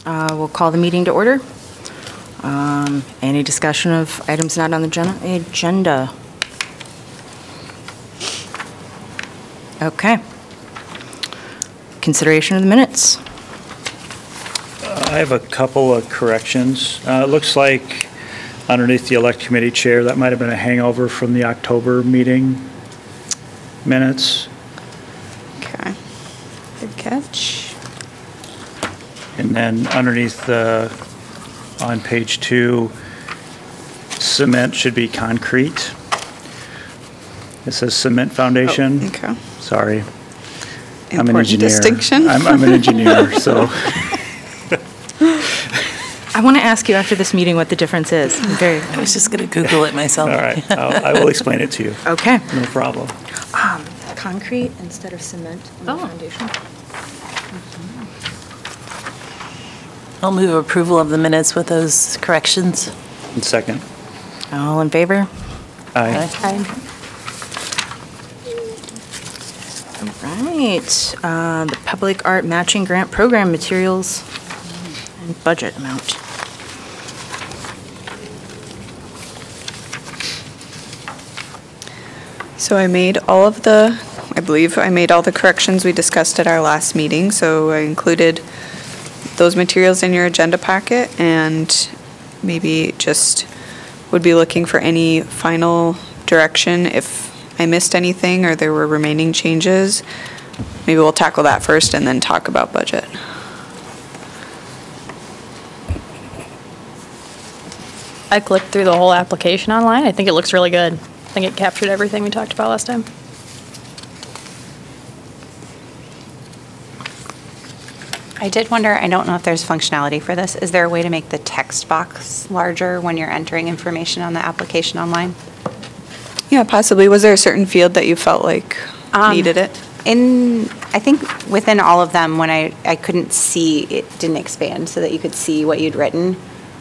We'll call the meeting to order. Any discussion of items not on the agenda? Okay. Consideration of the minutes. I have a couple of corrections. It looks like underneath the elect committee chair, that might have been a hangover from the October meeting minutes. Okay. Good catch. And then underneath on page 2, cement should be concrete. It says cement foundation. Oh, okay. Sorry. I'm an Important engineer. distinction. I'm an engineer, so. I want to ask you after this meeting what the difference is. I was just going to Google it myself. All right, I will explain it to you. Okay. No problem. Concrete instead of cement on the foundation. I'll move approval of the minutes with those corrections. And second. All in favor? Aye. All right. The Public Art Matching Grant Program materials and budget amount. So I believe I made all the corrections we discussed at our last meeting. So I included those materials in your agenda packet, and maybe just would be looking for any final direction if I missed anything or there were remaining changes. Maybe we'll tackle that first and then talk about budget. I clicked through the whole application online. I think it looks really good. I think it captured everything we talked about last time. I did wonder, I don't know if there's functionality for this. Is there a way to make the text box larger when you're entering information on the application online? Yeah, possibly. Was there a certain field that you felt like needed it? I think within all of them, when I couldn't see, it didn't expand so that you could see what you'd written.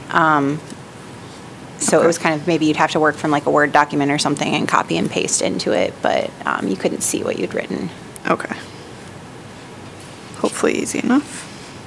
So Okay. it was kind of, maybe you'd have to work from like a Word document or something and copy and paste into it, but you couldn't see what you'd written. Okay. Hopefully easy enough.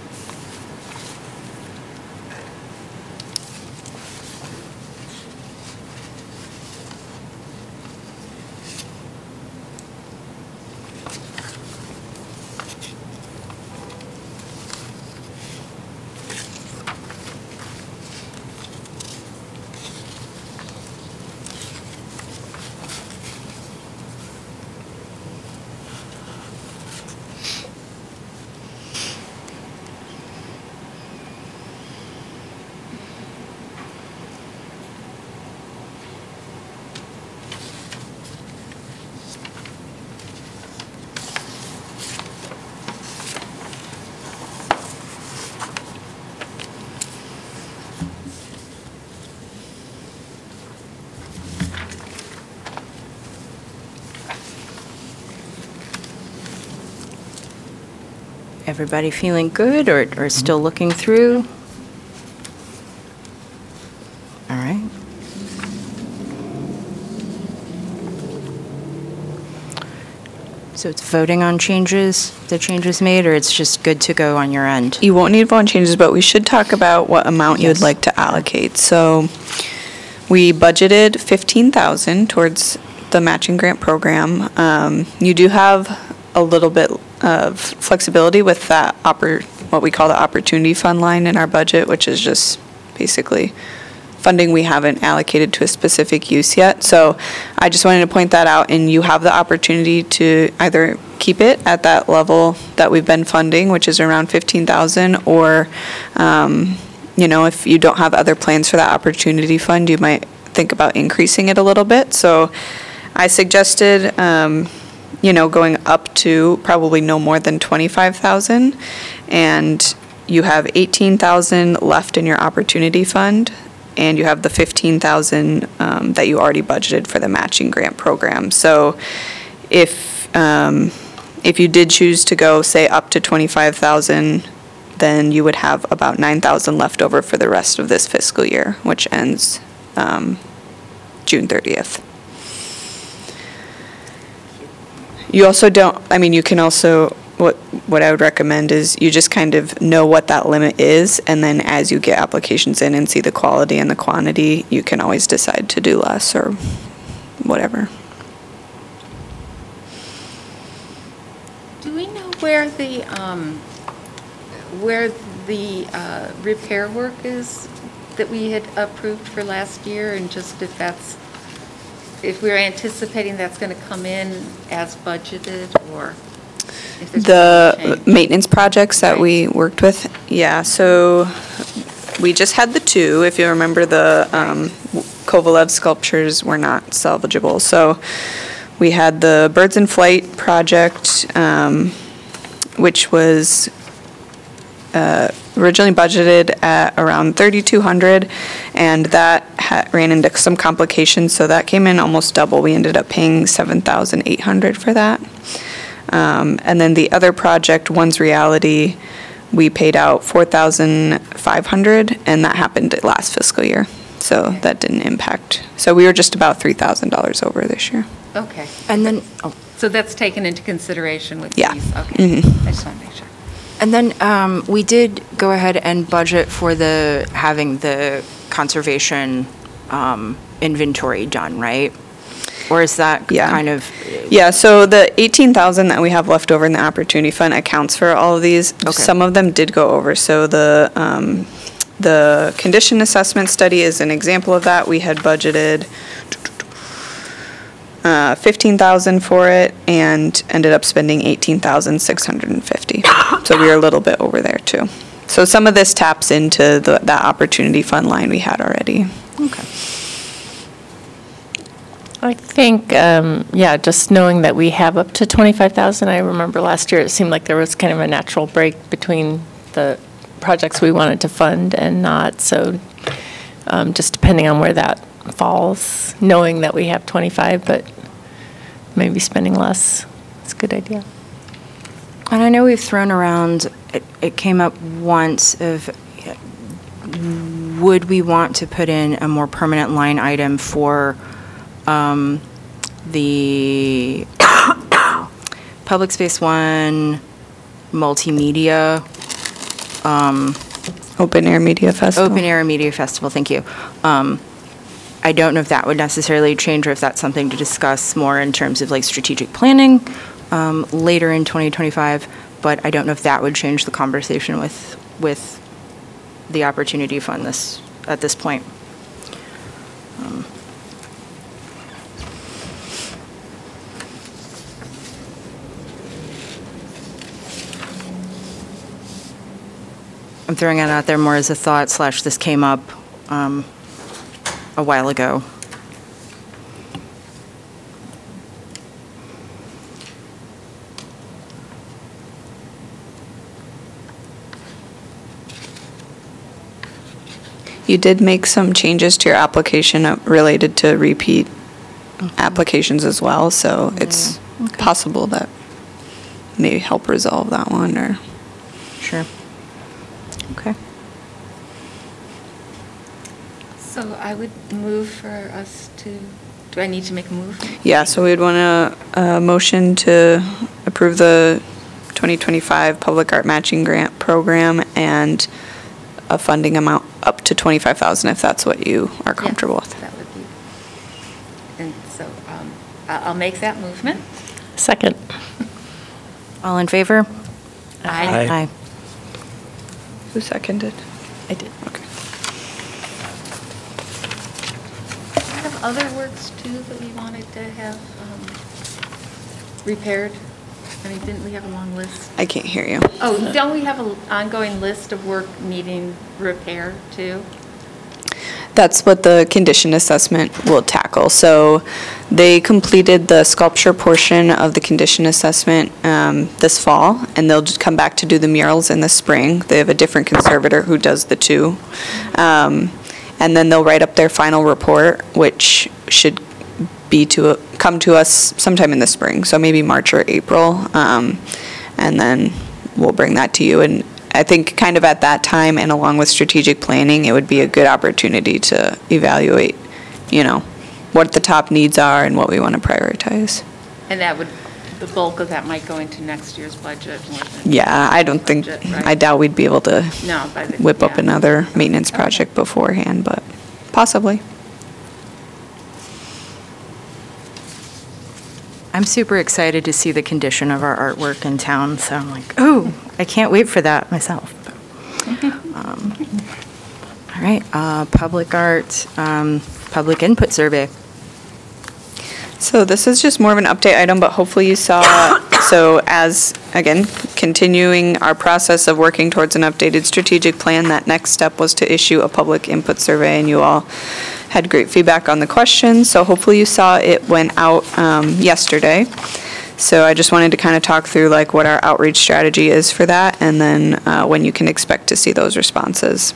Everybody feeling good or still looking through? All right. So it's voting on the changes made, or it's just good to go on your end? You won't need bond changes, but we should talk about what amount you would like to allocate. So we budgeted $15,000 towards the matching grant program. You do have a little bit of flexibility with that what we call the opportunity fund line in our budget, which is just basically funding we haven't allocated to a specific use yet. So I just wanted to point that out, and you have the opportunity to either keep it at that level that we've been funding, which is around $15,000, or if you don't have other plans for that opportunity fund, you might think about increasing it a little bit. So I suggested going up to probably no more than $25,000, and you have $18,000 left in your opportunity fund, and you have the $15,000 that you already budgeted for the matching grant program. So if you did choose to go, say, up to $25,000, then you would have about $9,000 left over for the rest of this fiscal year, which ends June 30th. You also you can also, what I would recommend is you just kind of know what that limit is, and then as you get applications in and see the quality and the quantity, you can always decide to do less or whatever. Do we know where the repair work is that we had approved for last year, and just if we're anticipating that's going to come in as budgeted, or if there's The gonna be a change? maintenance projects that we Right. worked with, yeah, so we just had the two. If you remember, the Kovalev sculptures were not salvageable. So we had the Birds in Flight project, which was originally budgeted at around 3,200, and that ran into some complications, so that came in almost double. We ended up paying 7,800 for that. And then the other project, One's Reality, we paid out 4,500, and that happened last fiscal year, so that didn't impact. So we were just about $3,000 over this year. Okay. And then, So that's taken into consideration with Yeah. these? Okay. Mhm. I just want to make sure. and then we did go ahead and budget for having the conservation inventory done, right? Or is that Yeah. kind of? Yeah, so the 18,000 that we have left over in the Opportunity Fund accounts for all of these. Okay. Some of them did go over, so the condition assessment study is an example of that. We had budgeted 15,000 for it and ended up spending 18,650. So we were a little bit over there too. So some of this taps into that Opportunity Fund line we had already. Okay. I think, just knowing that we have up to 25,000, I remember last year, it seemed like there was kind of a natural break between the projects we wanted to fund and not, so just depending on where that falls, knowing that we have 25, but maybe spending less, it's a good idea. And I know we've thrown around, it came up once of, would we want to put in a more permanent line item for the Public Space One multimedia, Open Air Media Festival. Open Air Media Festival, thank you. I don't know if that would necessarily change, or if that's something to discuss more in terms of like strategic planning later in 2025, but I don't know if that would change the conversation with the Opportunity Fund at this point. I'm throwing it out there more as a thought / this came up a while ago. You did make some changes to your application related to repeat applications as well, so it's possible that may help resolve that one, or. Sure. Okay. So I would move for us do I need to make a move? Yeah, so we'd want a motion to approve the 2025 Public Art Matching Grant Program and a funding amount up to 25,000 if that's what you are comfortable with. That would be, and so I'll make that movement. Second. All in favor? Aye. Aye. Who seconded? I did. Okay. Do we have other works too that we wanted to have repaired? I mean, didn't we have a long list? I can't hear you. Oh, don't we have an ongoing list of work needing repair too? That's what the condition assessment will tackle. So they completed the sculpture portion of the condition assessment this fall, and they'll just come back to do the murals in the spring. They have a different conservator who does the two. And then they'll write up their final report, which should be come to us sometime in the spring, so maybe March or April. And then we'll bring that to you. And I think kind of at that time, and along with strategic planning, it would be a good opportunity to evaluate, what the top needs are and what we want to prioritize. And the bulk of that might go into next year's budget more than. Yeah, I don't think, budget, right? I doubt we'd be able to No, by the. whip up yeah. another maintenance Okay. project beforehand, but possibly. I'm super excited to see the condition of our artwork in town, so I'm like, oh, I can't wait for that myself. All right, public art, public input survey. So this is just more of an update item, but hopefully you saw, so as, again, continuing our process of working towards an updated strategic plan, that next step was to issue a public input survey, and you all had great feedback on the questions, so hopefully you saw it went out yesterday. So I just wanted to kind of talk through like what our outreach strategy is for that, and then when you can expect to see those responses.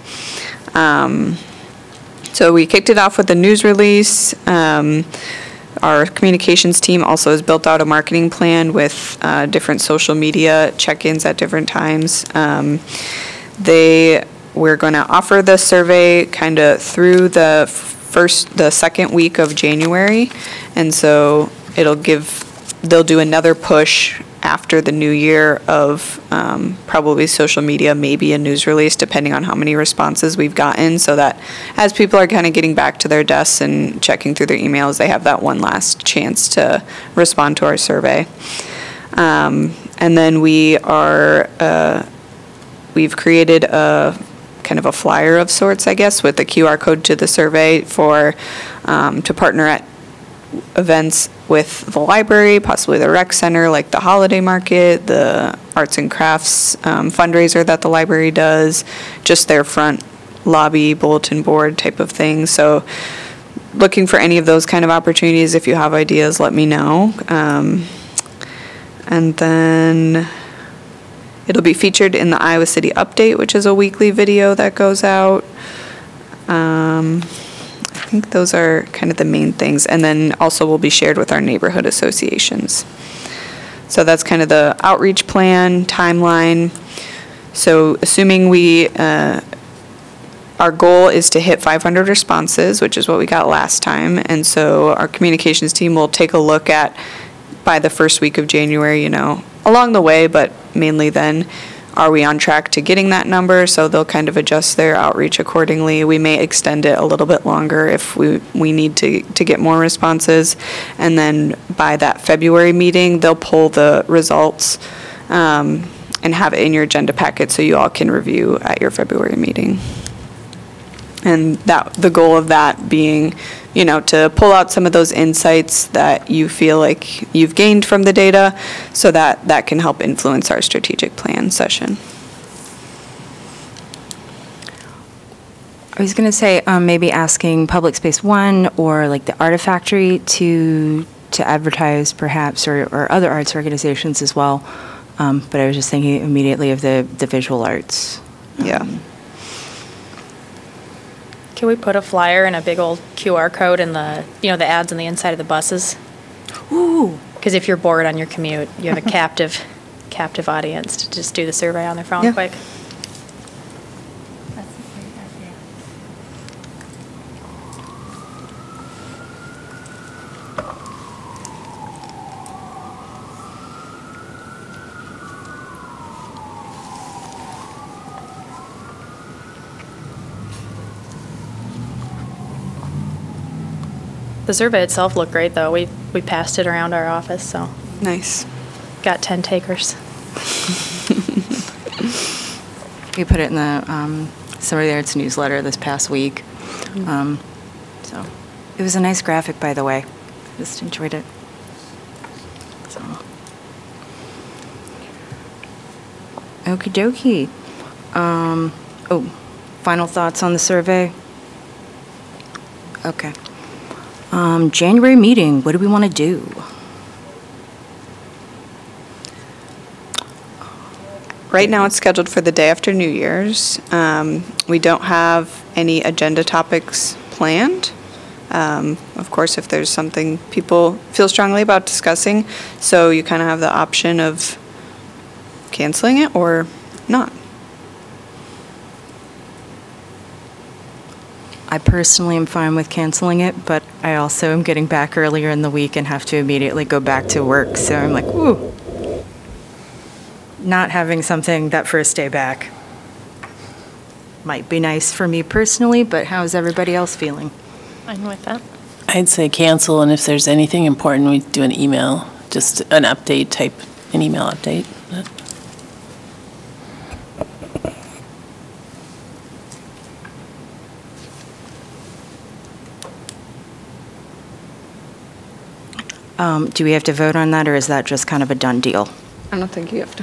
So we kicked it off with a news release. Our communications team also has built out a marketing plan with different social media check-ins at different times. We're going to offer the survey kind of through the second week of January, and so they'll do another push after the new year of probably social media, maybe a news release, depending on how many responses we've gotten, so that as people are kind of getting back to their desks and checking through their emails, they have that one last chance to respond to our survey. And then we've created a kind of a flyer of sorts, I guess, with a QR code to the survey to partner at events with the library, possibly the rec center, like the holiday market, the arts and crafts fundraiser that the library does, just their front lobby, bulletin board type of thing. So looking for any of those kind of opportunities. If you have ideas, let me know. And then it'll be featured in the Iowa City Update, which is a weekly video that goes out. I think those are kind of the main things, and then also will be shared with our neighborhood associations. So that's kind of the outreach plan, timeline. So assuming our goal is to hit 500 responses, which is what we got last time, and so our communications team will take a look at, by the first week of January, along the way, but mainly then, are we on track to getting that number? So they'll kind of adjust their outreach accordingly. We may extend it a little bit longer if we need to get more responses. And then by that February meeting, they'll pull the results and have it in your agenda packet so you all can review at your February meeting. And the goal of that being, to pull out some of those insights that you feel like you've gained from the data, so that can help influence our strategic plan session. I was going to say maybe asking Public Space One or like the Artifactory to advertise perhaps, or other arts organizations as well. But I was just thinking immediately of the visual arts. Yeah. Can we put a flyer and a big old QR code in the ads on the inside of the buses? Ooh. Because if you're bored on your commute, you have a captive audience to just do the survey on their phone Yeah. quick. That's a great idea. The survey itself looked great, though. We passed it around our office, so Nice. got 10 takers. We put it in the Somebody Arts newsletter this past week. So it was a nice graphic, by the way. Just enjoyed it. So. Okie dokie. Final thoughts on the survey? Okay. January meeting, what do we want to do? Right now, it's scheduled for the day after New Year's. We don't have any agenda topics planned. Of course, if there's something people feel strongly about discussing, so you kind of have the option of canceling it or not. I personally am fine with canceling it, but I also am getting back earlier in the week and have to immediately go back to work. So I'm like, ooh, not having something that first day back might be nice for me personally, but how is everybody else feeling? Fine with that. I'd say cancel, and if there's anything important, we do an email, just an update type, an email update. Do we have to vote on that, or is that just kind of a done deal? I don't think you have to.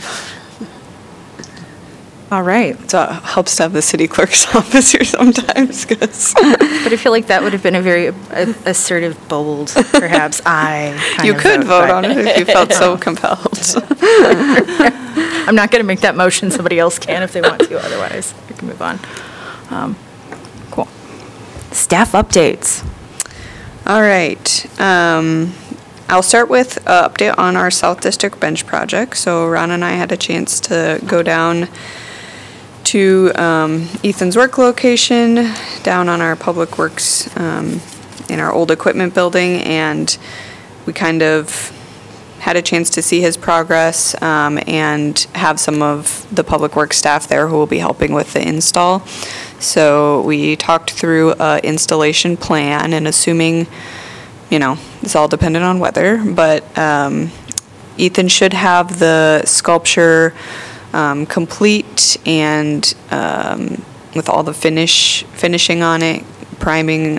All right. So it helps to have the city clerk's office here sometimes, because But I feel like that would have been a very assertive, bold, perhaps I kind you of could vote on it if you felt so compelled. I'm not going to make that motion. Somebody else can if they want to. Otherwise, we can move on. Cool. Staff updates. All right. I'll start with an update on our South District bench project. So Ron and I had a chance to go down to Ethan's work location, down on our Public Works in our old equipment building, and we kind of had a chance to see his progress and have some of the Public Works staff there who will be helping with the install. So we talked through an installation plan, and assuming, you know, it's all dependent on weather, but Ethan should have the sculpture complete and with all the finishing on it, priming,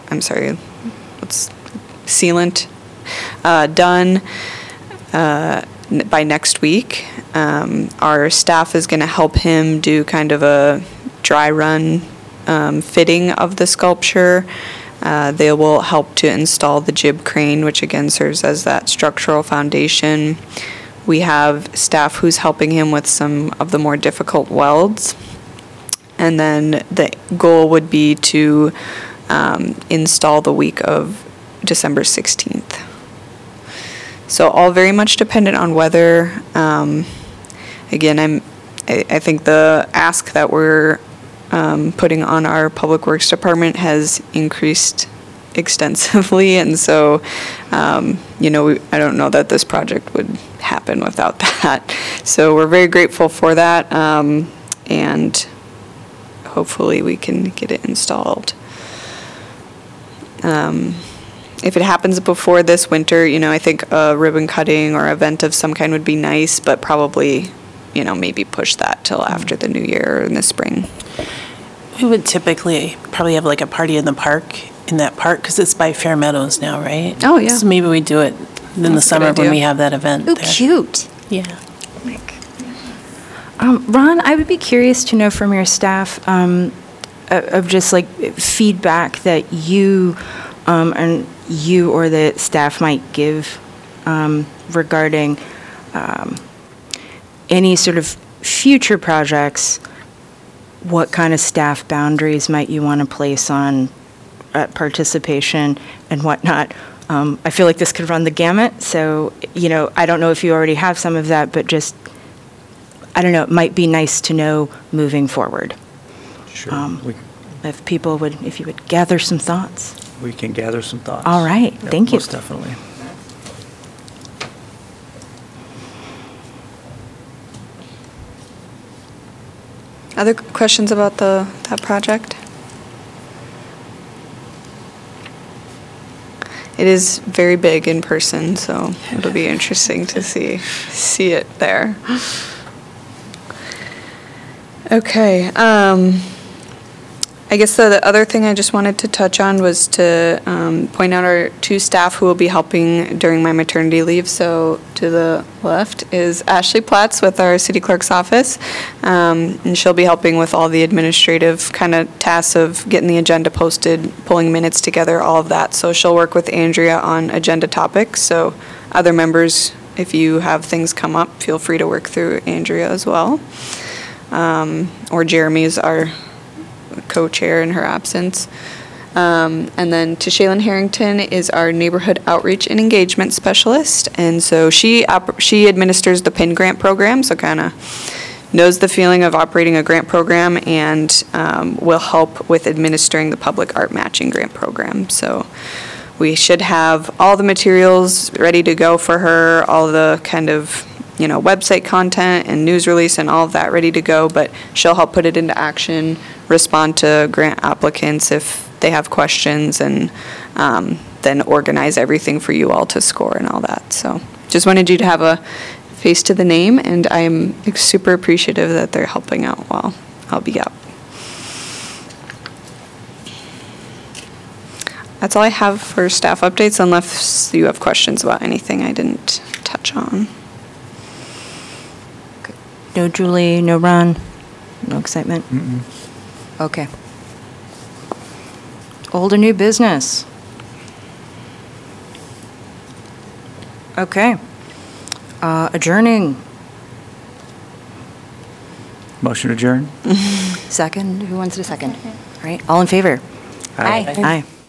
sealant done by next week. Our staff is going to help him do kind of a dry run fitting of the sculpture. They will help to install the jib crane, which again serves as that structural foundation. We have staff who's helping him with some of the more difficult welds. And then the goal would be to install the week of December 16th. So all very much dependent on weather. Again, I think the ask that we're putting on our Public Works Department has increased extensively, and so I don't know that this project would happen without that. So we're very grateful for that, and hopefully we can get it installed. If it happens before this winter, I think a ribbon cutting or event of some kind would be nice, but probably, maybe push that till after the new year or in the spring. We would typically probably have like a party in that park, because it's by Fair Meadows now, right? Oh, yeah. So maybe we do it in the That's a good summer when idea. we have that event Oh, there. cute. Yeah. Ron, I would be curious to know from your staff of just like feedback that you and you or the staff might give regarding any sort of future projects. What kind of staff boundaries might you want to place on participation and whatnot? I feel like this could run the gamut, so, I don't know if you already have some of that, but just, I don't know, it might be nice to know moving forward. Sure. If you would gather some thoughts. We can gather some thoughts. All right, Yep, thank you. Most definitely. Other questions about that project? It is very big in person, so it'll be interesting to see it there. Okay. I guess the other thing I just wanted to touch on was to point out our two staff who will be helping during my maternity leave. So to the left is Ashley Platts with our city clerk's office, and she'll be helping with all the administrative kind of tasks of getting the agenda posted, pulling minutes together, all of that. So she'll work with Andrea on agenda topics. So other members, if you have things come up, feel free to work through Andrea as well. Or Jeremy is our co-chair in her absence. And then Tashaylin Harrington is our neighborhood outreach and engagement specialist. And so she administers the PIN grant program, so kind of knows the feeling of operating a grant program and will help with administering the public art matching grant program. So we should have all the materials ready to go for her, all the kind of, website content and news release and all of that ready to go, but she'll help put it into action, respond to grant applicants if they have questions, and then organize everything for you all to score and all that. So just wanted you to have a face to the name, and I am super appreciative that they're helping out while I'll be out. That's all I have for staff updates, unless you have questions about anything I didn't touch on. No Julie, no Ron, no excitement? Okay. Old or new business? Okay. Adjourning. Motion adjourned? Second, who wants to second? All right, all in favor? Aye. Aye.